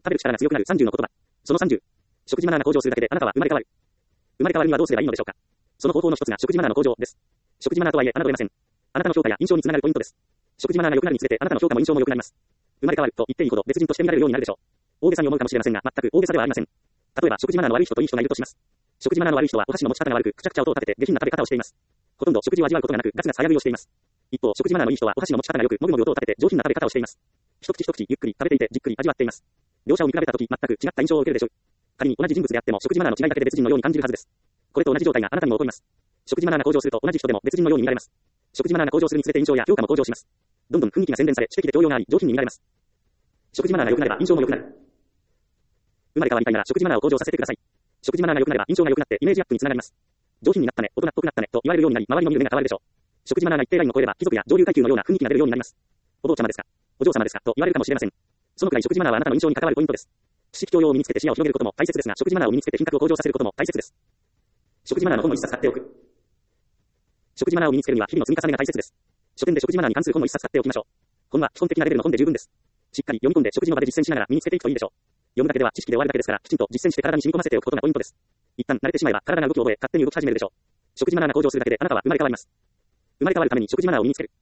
食べる力が強くなる30の言葉。その30。食事マナーが向上するだけであなたは生まれ変わる。生まれ変わるにはどうすればいいのでしょうか。その方法の一つが食事マナーの向上です。食事マナーとはいえ侮れません。あなたの評価や印象につながるポイントです。食事マナーが良くなるにつれてあなたの評価も印象も良くなります。生まれ変わると言っていいほど別人として見られるようになるでしょう。大げさに思うかもしれませんが、全く大げさではありません。例えば食事マナーの悪い人といい人がいるとします。食事マナーの悪い人はお箸の持ち方が悪く、くちゃくちゃ音を立てて下品な食べ方をしています。ほとんど食事を味わうことがなく、ガツガツ早食いをしています。一方、食事マナーのいい人はお箸の持ち方が良く、もぐもぐ音を立てて上品な食べ方をしています。一口一口ゆっくり食べていてじっくり味わっています。両者を見比べたとき全く違った印象を受けるでしょう。仮に同じ人物であっても食事マナーの違いだけで別人のように感じるはずです。これと同じ状態があなたにも起こります。食事マナーが向上すると同じ人でも別人のように見られます。食事マナーが向上するにつれて印象や評価も向上します。どんどん雰囲気が洗練され、知的で教養があり、上品に見られます。食事マナーが良くなれば印象も良くなる。生まれ変わりたいなら食事マナーを向上させてください。食事マナーが良くなれば印象が良くなってイメージアップにつながります。上品になったね、大人っぽくなったねと言われるようになり、周りの見る目が変わるでしょう。食事マナーが一定ラインを超えれば貴族や上流階級のような雰囲気が出るようになります。お坊ちゃまですか、お嬢様ですかと言われるかもしれません。そのくらい食事マナーはあなたの印象に関わるポイントです。知識教養を身につけて視野を広げることも大切ですが、食事マナーを身につけて品格を向上させることも大切です。食事マナーの本を一冊買っておく。食事マナーを身につけるには日々の積み重ねが大切です。書店で食事マナーに関する本を一冊買っておきましょう。本は基本的なレベルの本で十分です。しっかり読み込んで食事の場で実践しながら身につけていくといいでしょう。読むだけでは知識で終わるだけですから、きちんと実践して体に染み込ませておくことがポイントです。一旦慣れてしまえば体が動きを覚え、勝手に動き始めるでしょう。食事マナーが向上するだけであなたは生まれ変わります。生まれ変わるために食事マナーを身につける。